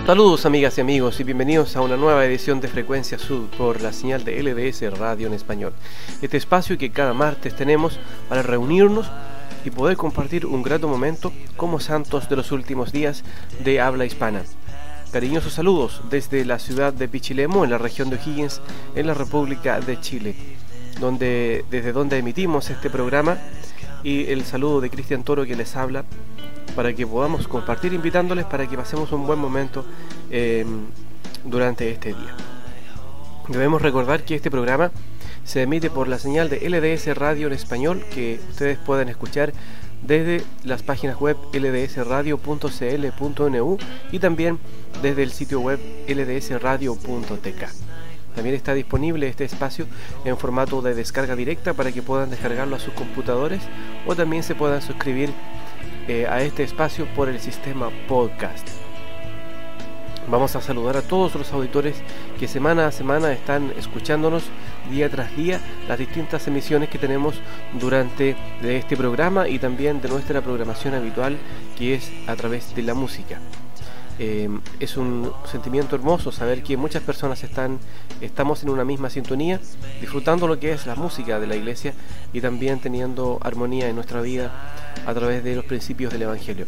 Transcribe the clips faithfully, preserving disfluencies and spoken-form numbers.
Saludos amigas y amigos y bienvenidos a una nueva edición de Frecuencia Sud por la señal de L D S Radio en español. Este espacio que cada martes tenemos para reunirnos y poder compartir un grato momento como santos de los últimos días de habla hispana. Cariñosos saludos desde la ciudad de Pichilemu, en la región de O'Higgins, en la República de Chile, donde, desde donde emitimos este programa, y el saludo de Cristian Toro que les habla, para que podamos compartir, invitándoles para que pasemos un buen momento eh, durante este día. Debemos recordar que este programa se emite por la señal de L D S Radio en español, que ustedes pueden escuchar desde las páginas web l d s radio punto c l punto n u y también desde el sitio web l d s radio punto t k. También está disponible este espacio en formato de descarga directa para que puedan descargarlo a sus computadores, o también se puedan suscribir eh, a este espacio por el sistema podcast. Vamos a saludar a todos los auditores que semana a semana están escuchándonos día tras día las distintas emisiones que tenemos durante de este programa y también de nuestra programación habitual, que es a través de la música. Eh, es un sentimiento hermoso saber que muchas personas están estamos en una misma sintonía, disfrutando lo que es la música de la iglesia y también teniendo armonía en nuestra vida a través de los principios del Evangelio.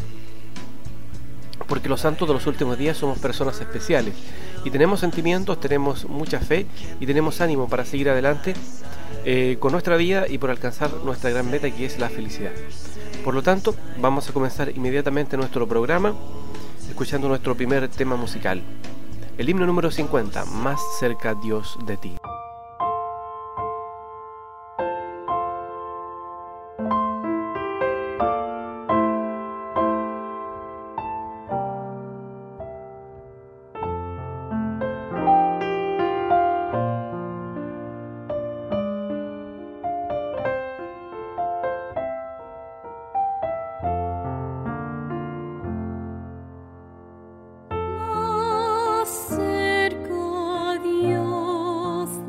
Porque los santos de los últimos días somos personas especiales y tenemos sentimientos, tenemos mucha fe y tenemos ánimo para seguir adelante eh, con nuestra vida y por alcanzar nuestra gran meta, que es la felicidad. Por lo tanto, vamos a comenzar inmediatamente nuestro programa escuchando nuestro primer tema musical, el himno número cincuenta, Más cerca Dios de ti. Cerca Dios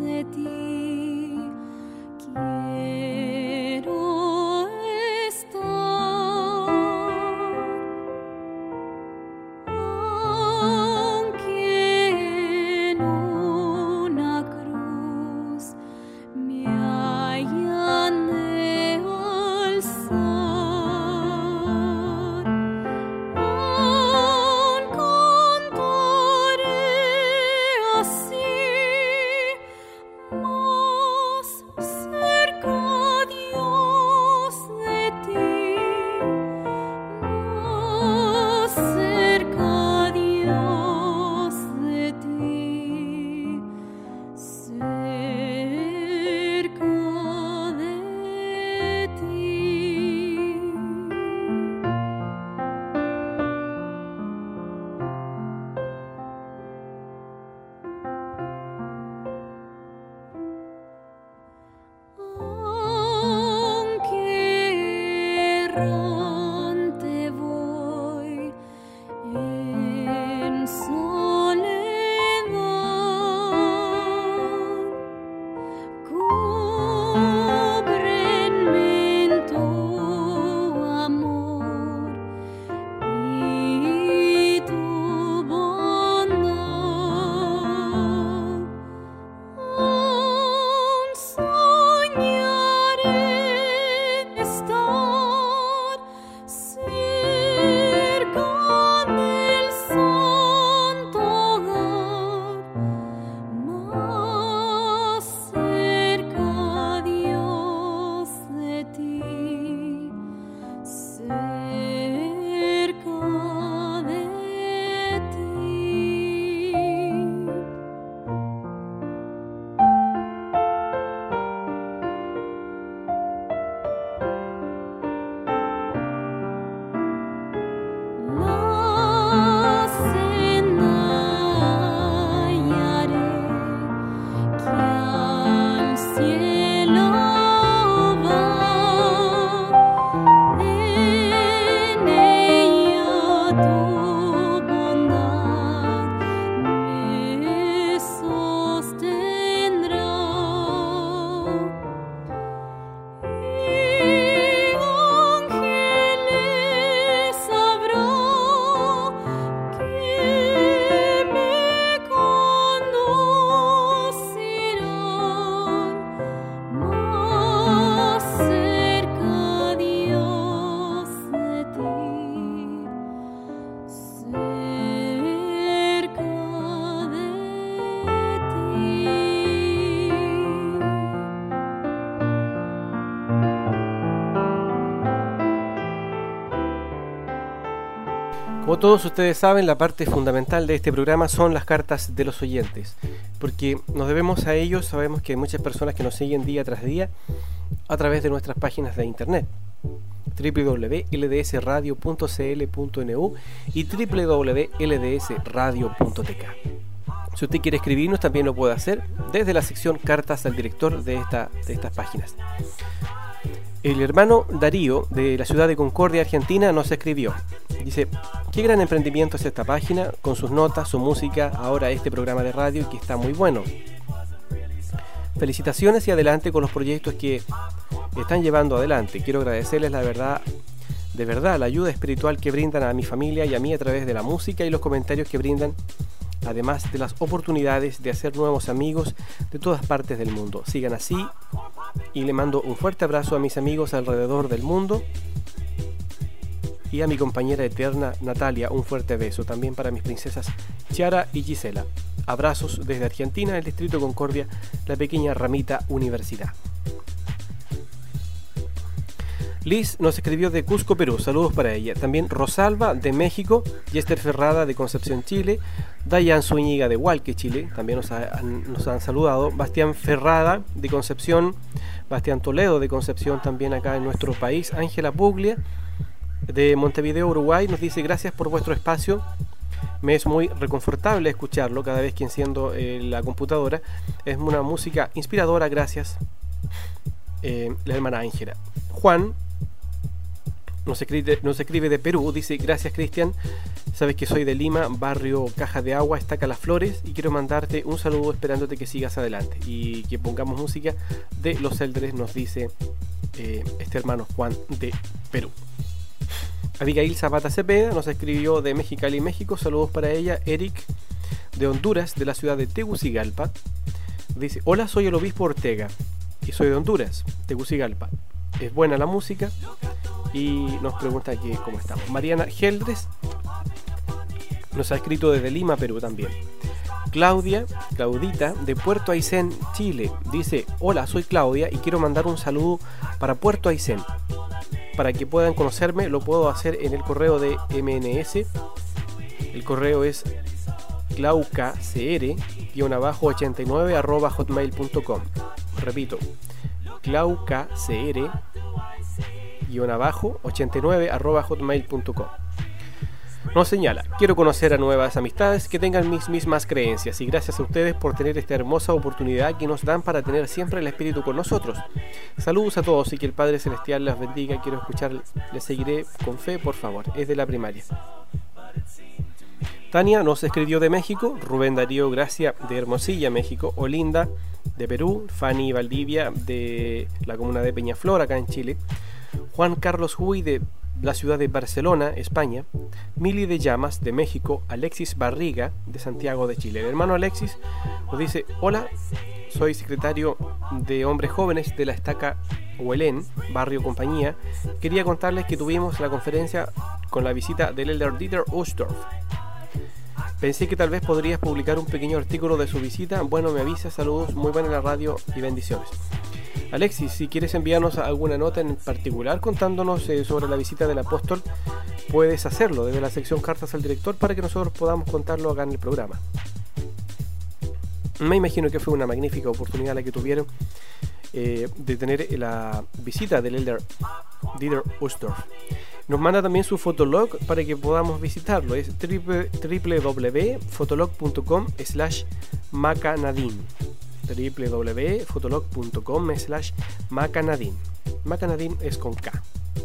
Como todos ustedes saben, la parte fundamental de este programa son las cartas de los oyentes, porque nos debemos a ellos. Sabemos que hay muchas personas que nos siguen día tras día a través de nuestras páginas de internet doble u doble u doble u punto l d s radio punto c l punto n u y doble u doble u doble u punto l d s radio punto t k. Si usted quiere escribirnos, también lo puede hacer desde la sección Cartas al Director de, esta, de estas páginas. El hermano Darío, de la ciudad de Concordia, Argentina, nos escribió. Dice: qué gran emprendimiento es esta página, con sus notas, su música, ahora este programa de radio que está muy bueno. Felicitaciones y adelante con los proyectos que están llevando adelante. Quiero agradecerles la verdad, de verdad, la ayuda espiritual que brindan a mi familia y a mí a través de la música y los comentarios que brindan, además de las oportunidades de hacer nuevos amigos de todas partes del mundo. Sigan así y le mando un fuerte abrazo a mis amigos alrededor del mundo y a mi compañera eterna Natalia, un fuerte beso también para mis princesas Chiara y Gisela. Abrazos desde Argentina, el distrito Concordia, la pequeña ramita universidad. Liz nos escribió de Cusco, Perú. Saludos para ella. También Rosalba de México, Yester Ferrada de Concepción, Chile, Dayan Zúñiga de Hualque, Chile, también nos, ha, nos han saludado. Bastián Ferrada de Concepción, Bastián Toledo de Concepción, también acá en nuestro país. Ángela Puglia de Montevideo, Uruguay, nos dice: gracias por vuestro espacio. Me es muy reconfortable escucharlo cada vez que enciendo eh, la computadora. Es una música inspiradora, gracias. Eh, la hermana Ángela. Juan Nos escribe, nos escribe de Perú, dice: gracias Cristian, sabes que soy de Lima, barrio Caja de Agua, Estaca Las Flores, y quiero mandarte un saludo esperándote que sigas adelante y que pongamos música de Los Eldres, nos dice eh, este hermano Juan de Perú. Abigail Zapata Cepeda nos escribió de Mexicali, México, saludos para ella. Eric de Honduras, de la ciudad de Tegucigalpa, dice: hola, soy el obispo Ortega y soy de Honduras, Tegucigalpa. Es buena la música. Y nos pregunta aquí cómo estamos. Mariana Geldres nos ha escrito desde Lima, Perú también. Claudia, Claudita, de Puerto Aysén, Chile, dice: hola, soy Claudia y quiero mandar un saludo para Puerto Aysén. Para que puedan conocerme, lo puedo hacer en el correo de M N S. El correo es claucacr ochenta y nueve arroba hotmail punto com. Repito, claucacr ochenta y nueve arroba hotmail punto com. Nos señala: quiero conocer a nuevas amistades que tengan mis mismas creencias, y gracias a ustedes por tener esta hermosa oportunidad que nos dan para tener siempre el espíritu con nosotros. Saludos a todos y que el Padre Celestial les bendiga. Quiero escuchar, les seguiré con fe, por favor. Es de la primaria. Tania nos escribió de México. Rubén Darío Gracia de Hermosilla, México. Olinda de Perú. Fanny Valdivia de la comuna de Peñaflor, acá en Chile. Juan Carlos Huy de la ciudad de Barcelona, España. Mili de Llamas de México. Alexis Barriga de Santiago de Chile. El hermano Alexis nos dice: hola, soy secretario de hombres jóvenes de la Estaca Huelén, barrio Compañía. Quería contarles que tuvimos la conferencia con la visita del elder Dieter Uchtdorf. Pensé que tal vez podrías publicar un pequeño artículo de su visita. Bueno, me avisa. Saludos, muy buena la radio y bendiciones. Alexis, si quieres enviarnos alguna nota en particular contándonos eh, sobre la visita del apóstol, puedes hacerlo desde la sección Cartas al Director para que nosotros podamos contarlo acá en el programa. Me imagino que fue una magnífica oportunidad la que tuvieron eh, de tener la visita del elder Dieter Uchtdorf. Nos manda también su fotolog para que podamos visitarlo. Es doble u doble u doble u punto fotolog punto com slash macanadin. doble u doble u doble u punto fotolog punto com slash macanadin. Macanadin es con K.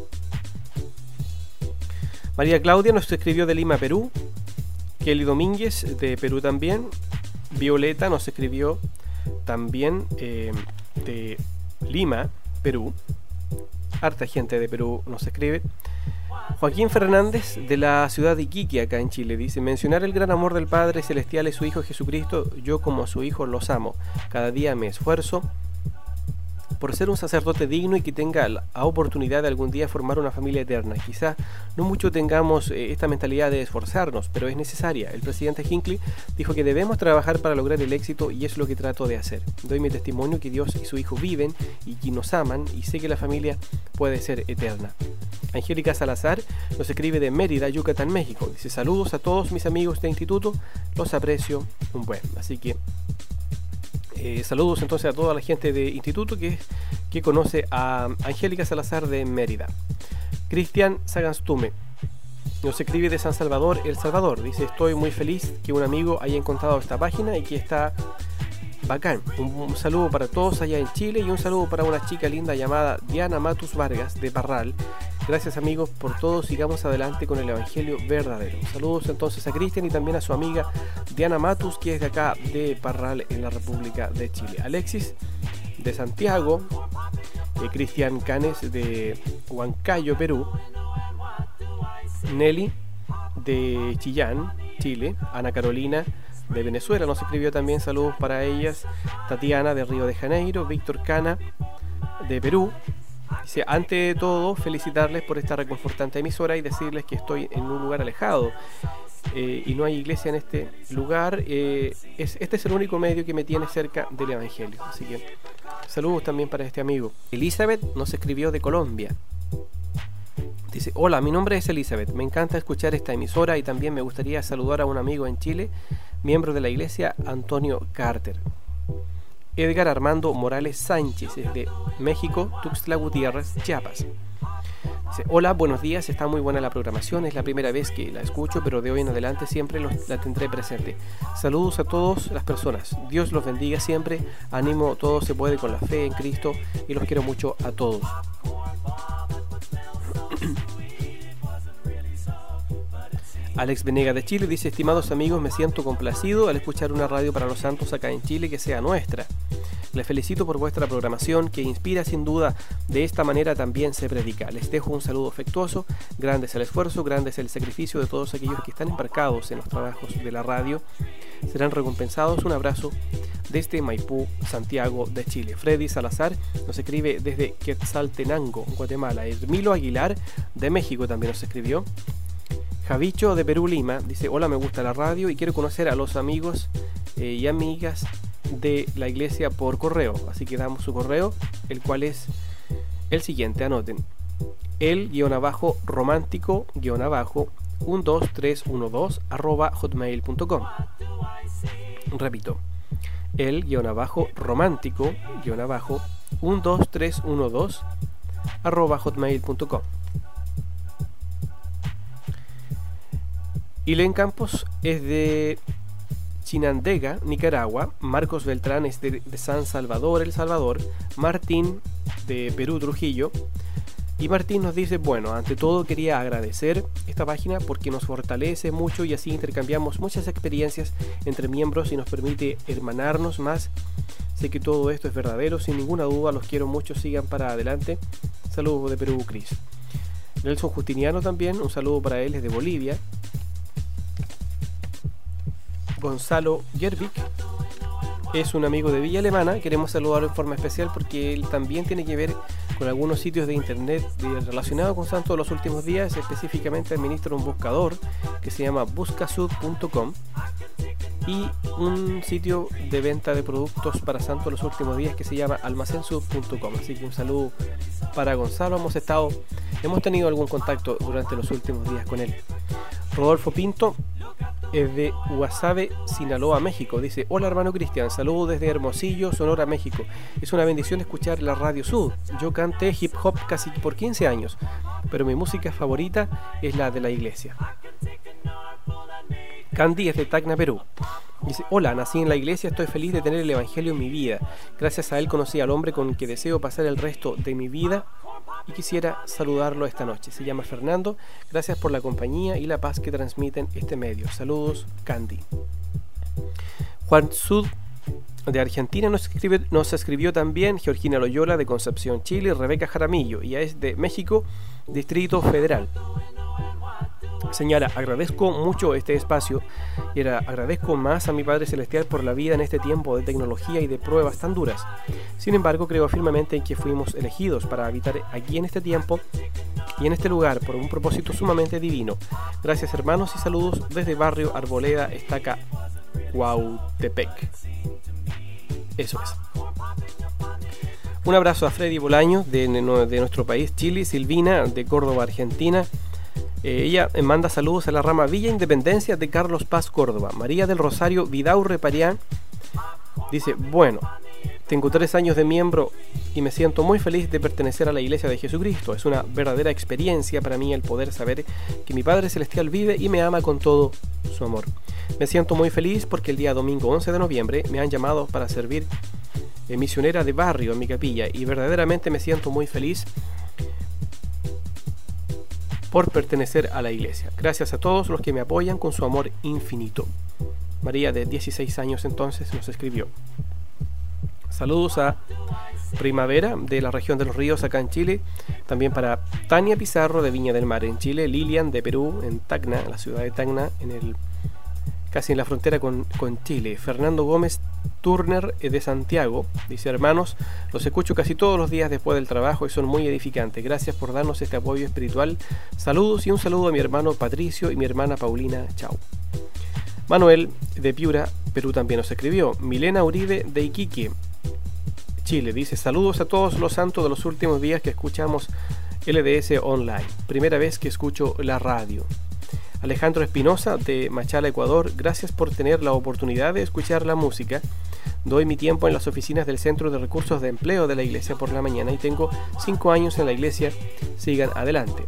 María Claudia nos escribió de Lima, Perú. Kelly Domínguez de Perú también. Violeta nos escribió también eh, de Lima, Perú. Harta gente de Perú nos escribe. Joaquín Fernández de la ciudad de Iquique, acá en Chile, dice: mencionar el gran amor del Padre Celestial y su Hijo Jesucristo. Yo como su Hijo los amo. Cada día me esfuerzo por ser un sacerdote digno y que tenga la oportunidad de algún día formar una familia eterna. Quizá no mucho tengamos eh, esta mentalidad de esforzarnos, pero es necesaria. El presidente Hinckley dijo que debemos trabajar para lograr el éxito y es lo que trato de hacer. Doy mi testimonio que Dios y su Hijo viven y que nos aman y sé que la familia puede ser eterna. Angélica Salazar nos escribe de Mérida, Yucatán, México. Dice: saludos a todos mis amigos de instituto, los aprecio un buen. Así que Eh, saludos entonces a toda la gente de instituto que, que conoce a Angélica Salazar de Mérida. Cristian Saganstume nos escribe de San Salvador, El Salvador. Dice: estoy muy feliz que un amigo haya encontrado esta página y que está bacán. Un, un saludo para todos allá en Chile y un saludo para una chica linda llamada Diana Matus Vargas de Parral. Gracias amigos por todo, sigamos adelante con el Evangelio verdadero. Saludos entonces a Cristian y también a su amiga Diana Matus, que es de acá de Parral en la República de Chile. Alexis de Santiago, eh, Cristian Canes de Huancayo, Perú, Nelly de Chillán, Chile, Ana Carolina de Venezuela nos escribió también, saludos para ellas, Tatiana de Río de Janeiro, Víctor Cana de Perú. Dice: ante de todo, felicitarles por esta reconfortante emisora y decirles que estoy en un lugar alejado eh, y no hay iglesia en este lugar. Eh, es, este es el único medio que me tiene cerca del Evangelio. Así que saludos también para este amigo. Elizabeth nos escribió de Colombia. Dice: hola, mi nombre es Elizabeth, me encanta escuchar esta emisora y también me gustaría saludar a un amigo en Chile, miembro de la iglesia, Antonio Carter. Edgar Armando Morales Sánchez es de México, Tuxtla Gutiérrez, Chiapas. Dice: hola, buenos días, está muy buena la programación, es la primera vez que la escucho, pero de hoy en adelante siempre los, la tendré presente. Saludos a todas las personas, Dios los bendiga siempre, ánimo, todo se puede con la fe en Cristo y los quiero mucho a todos. Alex Venega de Chile dice: estimados amigos, me siento complacido al escuchar una radio para los santos acá en Chile que sea nuestra. Les felicito por vuestra programación que inspira sin duda, de esta manera también se predica. Les dejo un saludo afectuoso, grande es el esfuerzo, grande es el sacrificio de todos aquellos que están embarcados en los trabajos de la radio. Serán recompensados. Un abrazo desde Maipú, Santiago de Chile. Freddy Salazar nos escribe desde Quetzaltenango, Guatemala. Hermilo Aguilar de México también nos escribió. Javicho de Perú, Lima, dice: hola, me gusta la radio y quiero conocer a los amigos eh, y amigas de la iglesia por correo. Así que damos su correo, el cual es el siguiente, anoten: el guión abajo romántico guión abajo uno dos tres uno dos arroba hotmail punto com. Repito: el guión abajo romántico guión abajo uno dos tres uno dos arroba hotmail punto com. Ilen Campos es de Chinandega, Nicaragua. Marcos Beltrán es de, de San Salvador, El Salvador. Martín de Perú, Trujillo. Y Martín nos dice: bueno, ante todo quería agradecer esta página porque nos fortalece mucho y así intercambiamos muchas experiencias entre miembros y nos permite hermanarnos más. Sé que todo esto es verdadero, sin ninguna duda, los quiero mucho, sigan para adelante. Saludos de Perú, Cris. Nelson Justiniano también, un saludo para él, es de Bolivia. Gonzalo Yerbik es un amigo de Villa Alemana, queremos saludarlo en forma especial porque él también tiene que ver con algunos sitios de internet relacionados con Santos de los últimos días. Específicamente administra un buscador que se llama buscasud punto com y un sitio de venta de productos para Santos de los últimos días que se llama almacensud punto com. Así que un saludo para Gonzalo. Hemos estado, hemos tenido algún contacto durante los últimos días con él. Rodolfo Pinto es de Guasave, Sinaloa, México. Dice: hola hermano Cristian, saludo desde Hermosillo, Sonora, México. Es una bendición escuchar la Radio Sud. Yo canté hip hop casi por quince años, pero mi música favorita es la de la iglesia. Candy es de Tacna, Perú. Dice: hola, nací en la iglesia, estoy feliz de tener el Evangelio en mi vida. Gracias a él conocí al hombre con el que deseo pasar el resto de mi vida y quisiera saludarlo esta noche. Se llama Fernando. Gracias por la compañía y la paz que transmiten este medio. Saludos, Candy. Juan Sud de Argentina nos, escribe, nos escribió también. Georgina Loyola de Concepción, Chile. Rebeca Jaramillo, y es de México, Distrito Federal. Señala, agradezco mucho este espacio y era, agradezco más a mi Padre Celestial por la vida en este tiempo de tecnología y de pruebas tan duras. Sin embargo, creo firmemente en que fuimos elegidos para habitar aquí en este tiempo y en este lugar por un propósito sumamente divino. Gracias, hermanos, y saludos desde Barrio Arboleda, Estaca, Cuautepec. Eso es. Un abrazo a Freddy Bolaño de, de nuestro país, Chile, Silvina de Córdoba, Argentina. Eh, ella manda saludos a la rama Villa Independencia de Carlos Paz, Córdoba. María del Rosario Vidaurre Parián dice, bueno, tengo tres años de miembro y me siento muy feliz de pertenecer a la Iglesia de Jesucristo. Es una verdadera experiencia para mí el poder saber que mi Padre Celestial vive y me ama con todo su amor. Me siento muy feliz porque el día domingo once de noviembre me han llamado para servir eh, misionera de barrio en mi capilla y verdaderamente me siento muy feliz por pertenecer a la iglesia. Gracias a todos los que me apoyan con su amor infinito. María, de dieciséis años entonces, nos escribió. Saludos a Primavera de la región de los Ríos acá en Chile. También para Tania Pizarro de Viña del Mar en Chile. Lilian de Perú en Tacna, la ciudad de Tacna, en el, casi en la frontera con, con Chile. Fernando Gómez Turner de Santiago dice, hermanos, los escucho casi todos los días después del trabajo y son muy edificantes. Gracias por darnos este apoyo espiritual. Saludos y un saludo a mi hermano Patricio y mi hermana Paulina. Chao. Manuel de Piura, Perú, también nos escribió. Milena Uribe de Iquique, Chile, dice, saludos a todos los santos de los últimos días que escuchamos L D S Online. Primera vez que escucho la radio. Alejandro Espinosa de Machala, Ecuador, gracias por tener la oportunidad de escuchar la música. Doy mi tiempo en las oficinas del Centro de Recursos de Empleo de la Iglesia por la mañana y tengo cinco años en la Iglesia. Sigan adelante.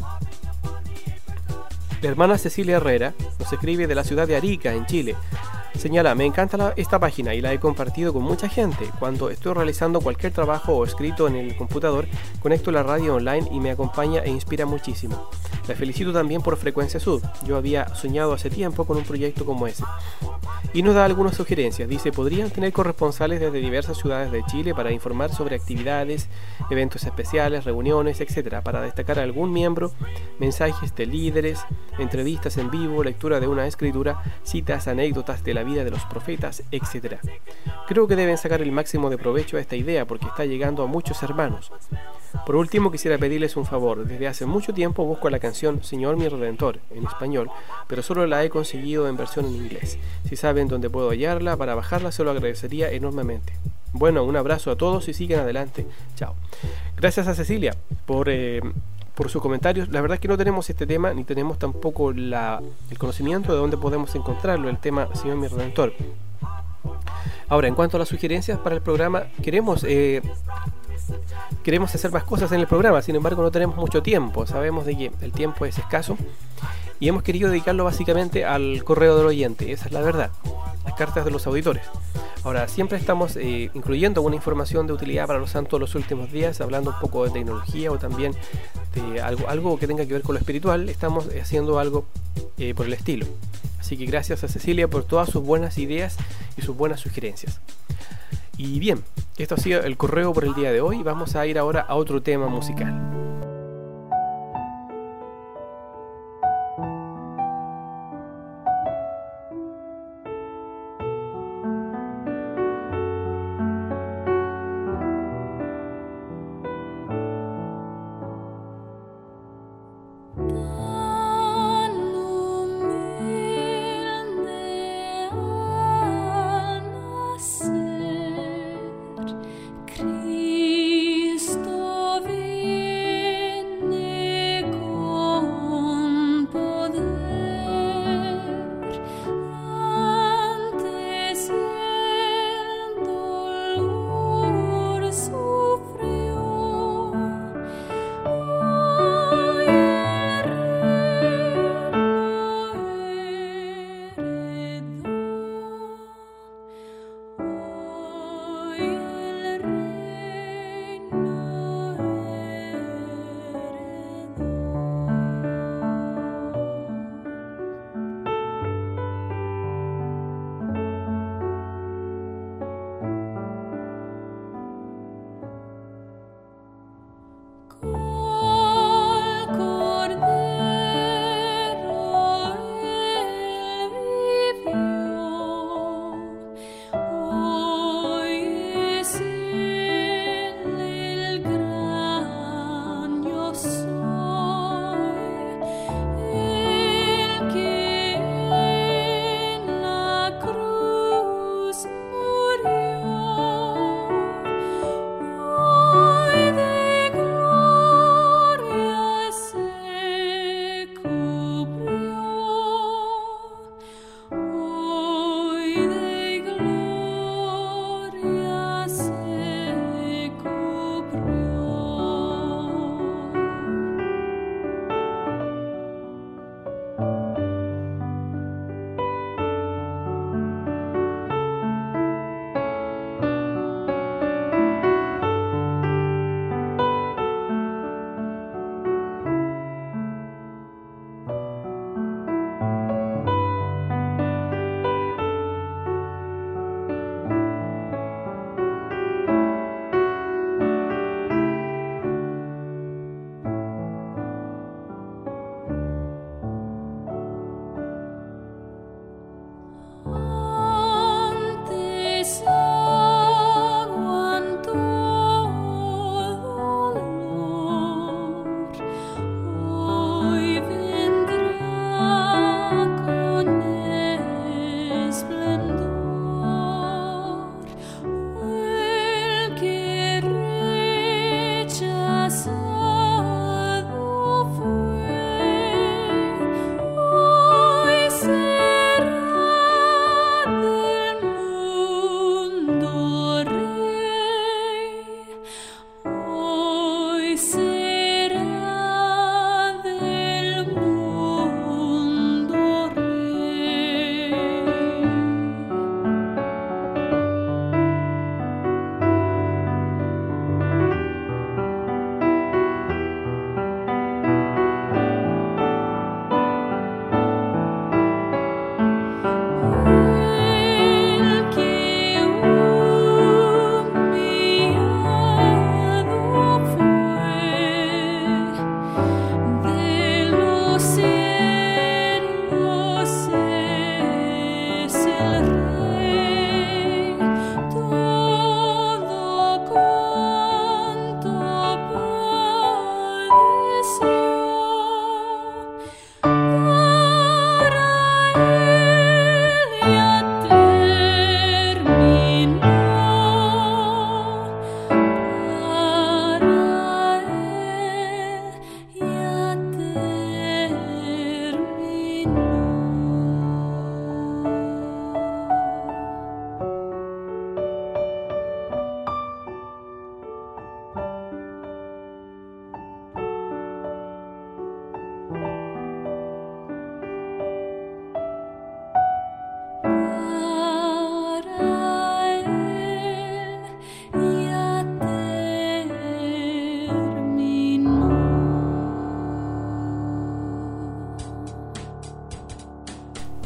La hermana Cecilia Herrera nos escribe de la ciudad de Arica, en Chile. Señala, me encanta la, esta página y la he compartido con mucha gente. Cuando estoy realizando cualquier trabajo o escrito en el computador, conecto la radio online y me acompaña e inspira muchísimo. La felicito también por Frecuencia Sud. Yo había soñado hace tiempo con un proyecto como ese. Y nos da algunas sugerencias. Dice, podrían tener corresponsales desde diversas ciudades de Chile para informar sobre actividades, eventos especiales, reuniones, etcétera. Para destacar a algún miembro, mensajes de líderes, entrevistas en vivo, lectura de una escritura, citas, anécdotas de la vida de los profetas, etcétera. Creo que deben sacar el máximo de provecho a esta idea porque está llegando a muchos hermanos. Por último, quisiera pedirles un favor. Desde hace mucho tiempo busco la canción Señor mi Redentor en español, pero solo la he conseguido en versión en inglés. Si saben dónde puedo hallarla para bajarla, se lo agradecería enormemente. Bueno, un abrazo a todos y sigan adelante. Chao. Gracias a Cecilia por, eh, por sus comentarios. La verdad es que no tenemos este tema, ni tenemos tampoco la, el conocimiento de dónde podemos encontrarlo, el tema Señor mi Redentor. Ahora, en cuanto a las sugerencias para el programa, queremos... Eh, Queremos hacer más cosas en el programa, sin embargo no tenemos mucho tiempo. Sabemos de que el tiempo es escaso y hemos querido dedicarlo básicamente al correo del oyente. Esa es la verdad, las cartas de los auditores. Ahora, siempre estamos eh, incluyendo una información de utilidad para los santos los últimos días, hablando un poco de tecnología o también de algo, algo que tenga que ver con lo espiritual. Estamos haciendo algo eh, por el estilo. Así que gracias a Cecilia por todas sus buenas ideas y sus buenas sugerencias. Y bien, esto ha sido el correo por el día de hoy. Vamos a ir ahora a otro tema musical. Cristo vive.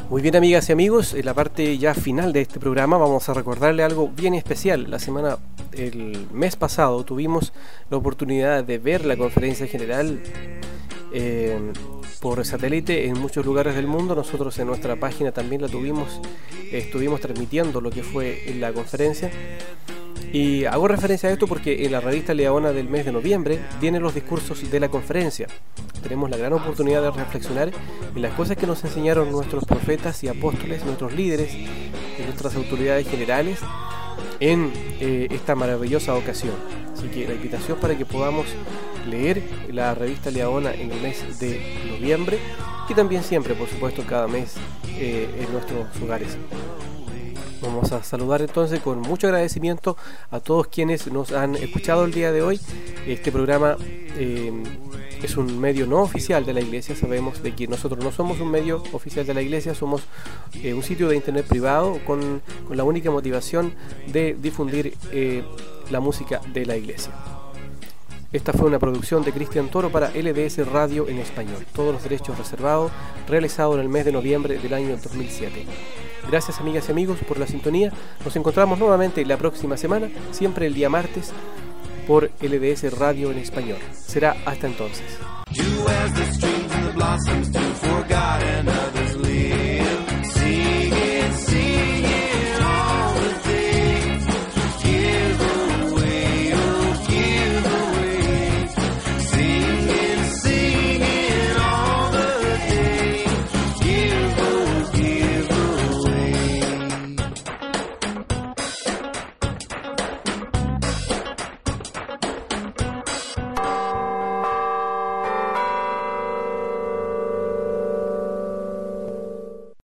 Muy bien, amigas y amigos, en la parte ya final de este programa vamos a recordarle algo bien especial. La semana, el mes pasado tuvimos la oportunidad de ver la conferencia general eh, por satélite en muchos lugares del mundo. Nosotros en nuestra página también la tuvimos, eh, estuvimos transmitiendo lo que fue la conferencia. Y hago referencia a esto porque en la revista Leona del mes de noviembre vienen los discursos de la conferencia. Tenemos la gran oportunidad de reflexionar en las cosas que nos enseñaron nuestros profetas y apóstoles, nuestros líderes y nuestras autoridades generales en eh, esta maravillosa ocasión. Así que la invitación para que podamos leer la revista Leona en el mes de noviembre y también siempre, por supuesto, cada mes eh, en nuestros hogares. Vamos a saludar entonces con mucho agradecimiento a todos quienes nos han escuchado el día de hoy. Este programa eh, es un medio no oficial de la Iglesia. Sabemos de que nosotros no somos un medio oficial de la Iglesia, somos eh, un sitio de internet privado con, con la única motivación de difundir eh, la música de la Iglesia. Esta fue una producción de Cristian Toro para L D S Radio en español. Todos los derechos reservados, realizado en el mes de noviembre del año dos mil siete. Gracias, amigas y amigos, por la sintonía. Nos encontramos nuevamente la próxima semana, siempre el día martes, por L D S Radio en español. Será hasta entonces. You as the streams and the blossoms do forgotten.